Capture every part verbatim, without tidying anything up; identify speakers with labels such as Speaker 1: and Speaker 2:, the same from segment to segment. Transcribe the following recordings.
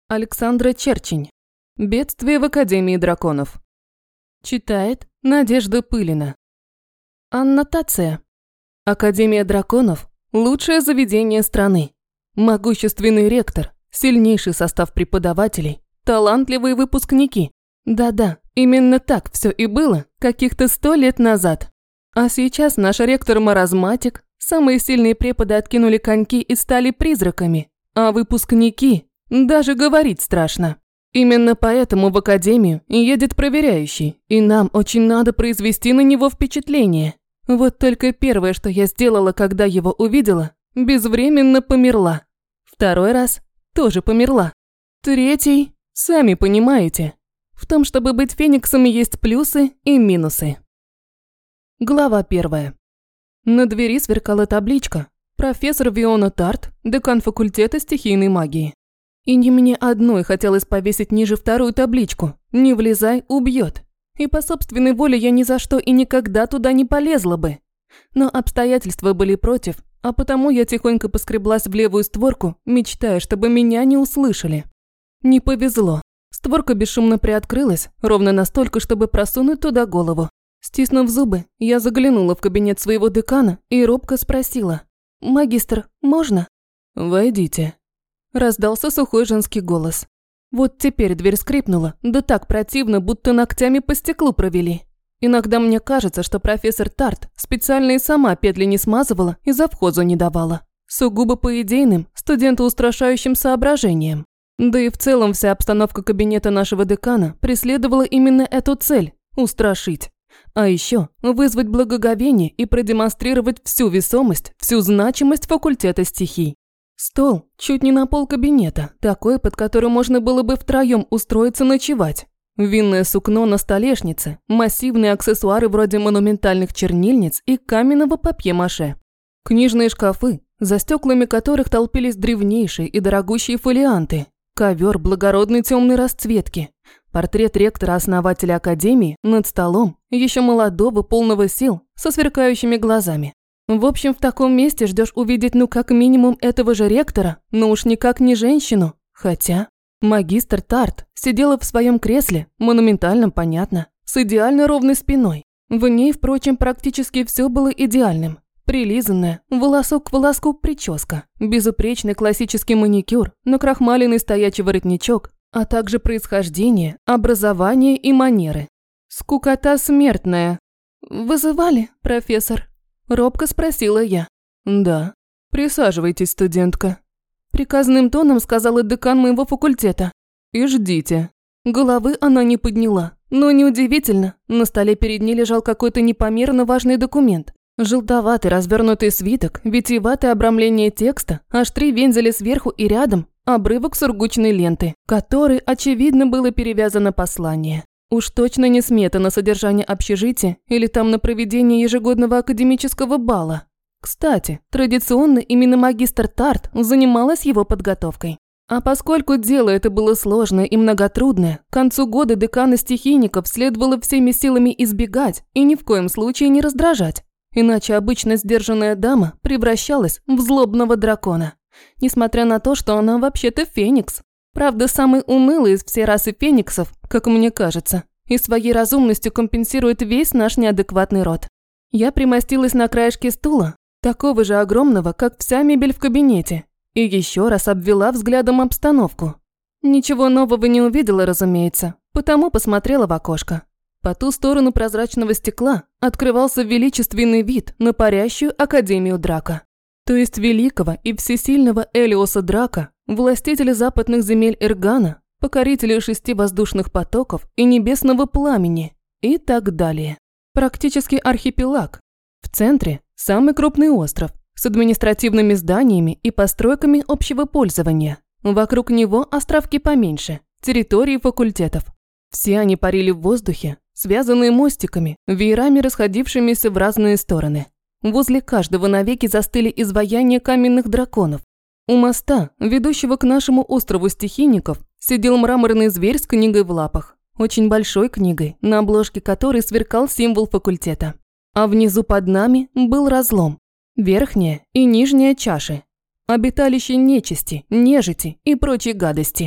Speaker 1: Александра Черчень. Бедствие в Академии драконов. Читает Надежда Пылина. Аннотация. Академия драконов – лучшее заведение страны. Могущественный ректор, сильнейший состав преподавателей, талантливые выпускники. Да-да, именно так все и было каких-то сто лет назад. А сейчас наш ректор маразматик, самые сильные преподы откинули коньки и стали призраками, а выпускники даже говорить страшно. Именно поэтому в академию едет проверяющий, и нам очень надо произвести на него впечатление. Вот только первое, что я сделала, когда его увидела, безвременно померла. Второй раз тоже померла. Третий, сами понимаете. В том, чтобы быть фениксом, есть плюсы и минусы. Глава первая. На двери сверкала табличка «Профессор Виона Тарт, декан факультета стихийной магии». И не мне одной хотелось повесить ниже вторую табличку «Не влезай, убьет». И по собственной воле я ни за что и никогда туда не полезла бы. Но обстоятельства были против, а потому я тихонько поскреблась в левую створку, мечтая, чтобы меня не услышали. Не повезло. Створка бесшумно приоткрылась, ровно настолько, чтобы просунуть туда голову. Стиснув зубы, я заглянула в кабинет своего декана и робко спросила: «Магистр, можно?» «Войдите», – раздался сухой женский голос. Вот теперь дверь скрипнула, да так противно, будто ногтями по стеклу провели. Иногда мне кажется, что профессор Тарт специально и сама петли не смазывала и завхозу не давала. Сугубо по идейным, студентоустрашающим соображениям. Да и в целом вся обстановка кабинета нашего декана преследовала именно эту цель – устрашить. А еще вызвать благоговение и продемонстрировать всю весомость, всю значимость факультета стихий. Стол чуть не на пол кабинета, такой, под который можно было бы втроем устроиться ночевать. Винное сукно на столешнице, массивные аксессуары вроде монументальных чернильниц и каменного папье-маше. Книжные шкафы, за стеклами которых толпились древнейшие и дорогущие фолианты. Ковер благородной темной расцветки. Портрет ректора-основателя академии над столом, еще молодого, полного сил, со сверкающими глазами. В общем, в таком месте ждешь увидеть ну как минимум этого же ректора, но уж никак не женщину. Хотя магистр Тарт сидела в своем кресле, монументальном, понятно, с идеально ровной спиной. В ней, впрочем, практически все было идеальным. Прилизанная, волосок к волоску прическа, безупречный классический маникюр, накрахмаленный стоячий воротничок, а также происхождение, образование и манеры. Скукота смертная. «Вызывали, профессор?» – робко спросила я. «Да. Присаживайтесь, студентка», – приказным тоном сказала декан моего факультета. «И ждите». Головы она не подняла, но неудивительно, на столе перед ней лежал какой-то непомерно важный документ. Желтоватый развернутый свиток, витиеватое обрамление текста, аж три вензеля сверху и рядом, обрывок сургучной ленты, которой, очевидно, было перевязано послание. Уж точно не смета на содержание общежития или там на проведение ежегодного академического бала. Кстати, традиционно именно магистр Тарт занималась его подготовкой. А поскольку дело это было сложное и многотрудное, к концу года декана стихийников следовало всеми силами избегать и ни в коем случае не раздражать. Иначе обычно сдержанная дама превращалась в злобного дракона. Несмотря на то, что она вообще-то феникс. Правда, самый унылый из всей расы фениксов, как мне кажется, и своей разумностью компенсирует весь наш неадекватный род. Я примостилась на краешке стула, такого же огромного, как вся мебель в кабинете, и еще раз обвела взглядом обстановку. Ничего нового не увидела, разумеется, потому посмотрела в окошко. По ту сторону прозрачного стекла открывался величественный вид на парящую Академию Драка. То есть великого и всесильного Элиоса Драка, властителя западных земель Эргана, покорителя шести воздушных потоков и небесного пламени и так далее. Практически архипелаг. В центре самый крупный остров с административными зданиями и постройками общего пользования. Вокруг него островки поменьше, территории факультетов. Все они парили в воздухе, связанные мостиками, веерами расходившимися в разные стороны. Возле каждого навеки застыли изваяния каменных драконов. У моста, ведущего к нашему острову стихийников, сидел мраморный зверь с книгой в лапах. Очень большой книгой, на обложке которой сверкал символ факультета. А внизу под нами был разлом. Верхняя и нижняя чаши. Обиталище нечисти, нежити и прочей гадости.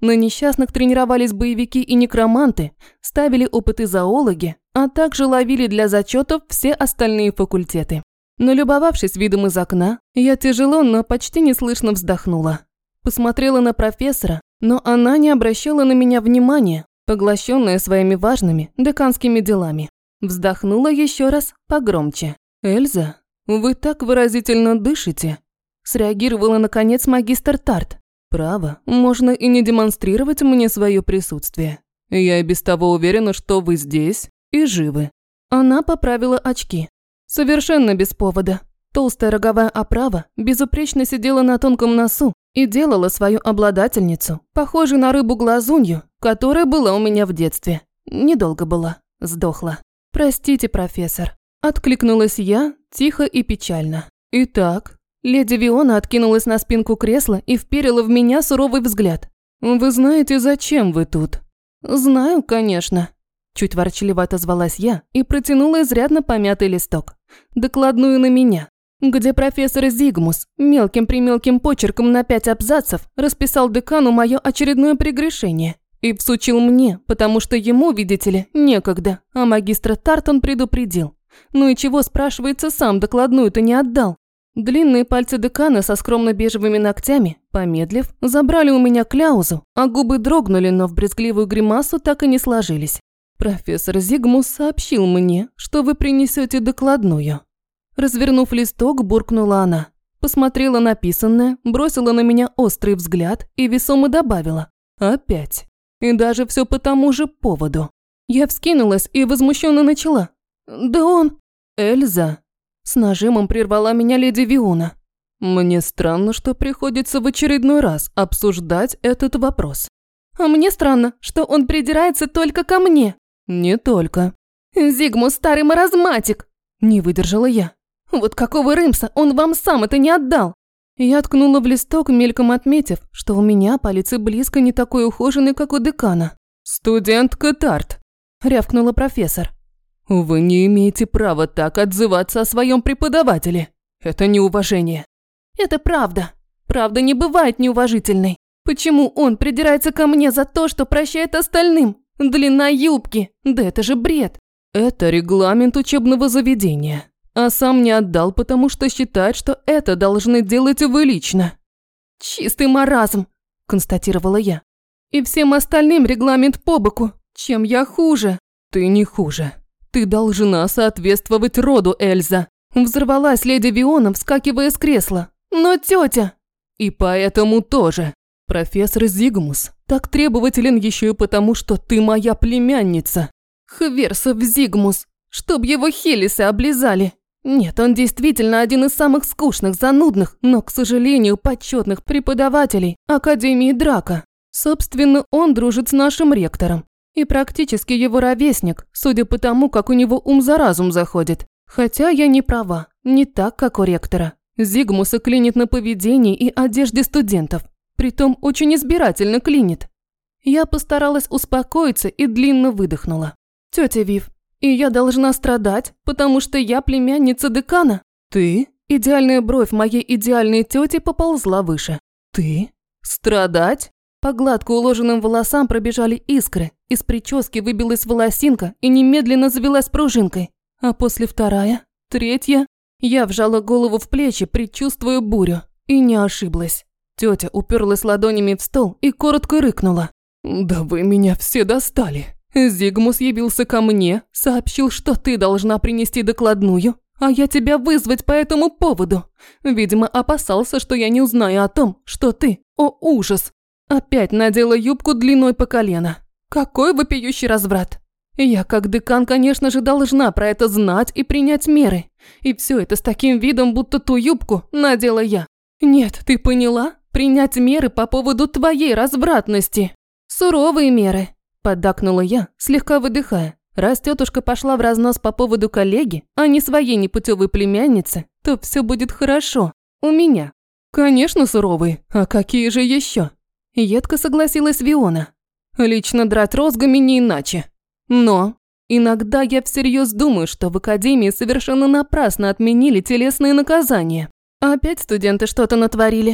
Speaker 1: На несчастных тренировались боевики и некроманты, ставили опыты зоологи, а также ловили для зачетов все остальные факультеты. Налюбовавшись видом из окна, я тяжело, но почти неслышно вздохнула. Посмотрела на профессора, но она не обращала на меня внимания, поглощенная своими важными деканскими делами. Вздохнула еще раз погромче. «Эльза, вы так выразительно дышите», – среагировала наконец магистр Тарт. «Право, можно и не демонстрировать мне свое присутствие. Я и без того уверена, что вы здесь и живы». Она поправила очки. Совершенно без повода. Толстая роговая оправа безупречно сидела на тонком носу и делала свою обладательницу похожей на рыбу-глазунью, которая была у меня в детстве. Недолго была, сдохла. «Простите, профессор», – откликнулась я тихо и печально. «Итак». Леди Виона откинулась на спинку кресла и вперила в меня суровый взгляд. «Вы знаете, зачем вы тут?» «Знаю, конечно». Чуть ворчливо отозвалась я и протянула изрядно помятый листок. Докладную на меня, где профессор Зигмус мелким-примелким почерком на пять абзацев расписал декану мое очередное прегрешение и всучил мне, потому что ему, видите ли, некогда, а магистра Тартон предупредил. Ну и чего, спрашивается, сам докладную-то не отдал? Длинные пальцы декана со скромно-бежевыми ногтями, помедлив, забрали у меня кляузу, а губы дрогнули, но в брезгливую гримасу так и не сложились. «Профессор Зигмус сообщил мне, что вы принесете докладную». Развернув листок, буркнула она. Посмотрела написанное, бросила на меня острый взгляд и весомо добавила. «Опять. И даже все по тому же поводу». Я вскинулась и возмущенно начала. «Да он...» «Эльза...» С нажимом прервала меня леди Виона. «Мне странно, что приходится в очередной раз обсуждать этот вопрос». «А мне странно, что он придирается только ко мне». «Не только». «Зигмус старый маразматик», – не выдержала я. «Вот какого рымса он вам сам это не отдал?» Я ткнула в листок, мельком отметив, что у меня палец и близко не такой ухоженный, как у декана. «Студентка Тарт», – рявкнула профессор. «Вы не имеете права так отзываться о своем преподавателе. Это неуважение». «Это правда. Правда не бывает неуважительной. Почему он придирается ко мне за то, что прощает остальным? Длина юбки. Да это же бред». «Это регламент учебного заведения. А сам не отдал, потому что считает, что это должны делать вы лично». «Чистый маразм», – констатировала я. «И всем остальным регламент по боку. Чем я хуже?» «Ты не хуже. Ты должна соответствовать роду, Эльза», – взорвалась леди Виона, вскакивая с кресла. «Но тетя...» «И поэтому тоже. Профессор Зигмус так требователен еще и потому, что ты моя племянница». «Хверсов Зигмус, чтоб его хелисы облизали. Нет, он действительно один из самых скучных, занудных, но, к сожалению, почетных преподавателей Академии Драка. Собственно, он дружит с нашим ректором. И практически его ровесник, судя по тому, как у него ум за разум заходит. Хотя я не права, не так, как у ректора. Зигмуса клинит на поведении и одежде студентов. Притом очень избирательно клинит. Я постаралась успокоиться и длинно выдохнула. «Тетя Вив, и я должна страдать, потому что я племянница декана?» «Ты?» Идеальная бровь моей идеальной тети поползла выше. «Ты? Страдать?» По гладко уложенным волосам пробежали искры, из прически выбилась волосинка и немедленно завелась пружинкой. А после вторая, третья, я вжала голову в плечи, предчувствуя бурю, и не ошиблась. Тетя уперлась ладонями в стол и коротко рыкнула. «Да вы меня все достали. Зигмус явился ко мне, сообщил, что ты должна принести докладную, а я тебя вызвать по этому поводу. Видимо, опасался, что я не узнаю о том, что ты, о ужас, опять надела юбку длиной по колено. Какой вопиющий разврат. Я, как декан, конечно же, должна про это знать и принять меры. И все это с таким видом, будто ту юбку надела я. Нет, ты поняла? Принять меры по поводу твоей развратности. Суровые меры», – поддакнула я, слегка выдыхая. Раз тетушка пошла в разнос по поводу коллеги, а не своей непутевой племянницы, то все будет хорошо. У меня. «Конечно, суровые. А какие же еще?» Едко согласилась Виона. «Лично драть розгами не иначе. Но иногда я всерьез думаю, что в академии совершенно напрасно отменили телесные наказания. Опять студенты что-то натворили?»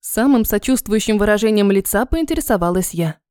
Speaker 1: Самым сочувствующим выражением лица поинтересовалась я.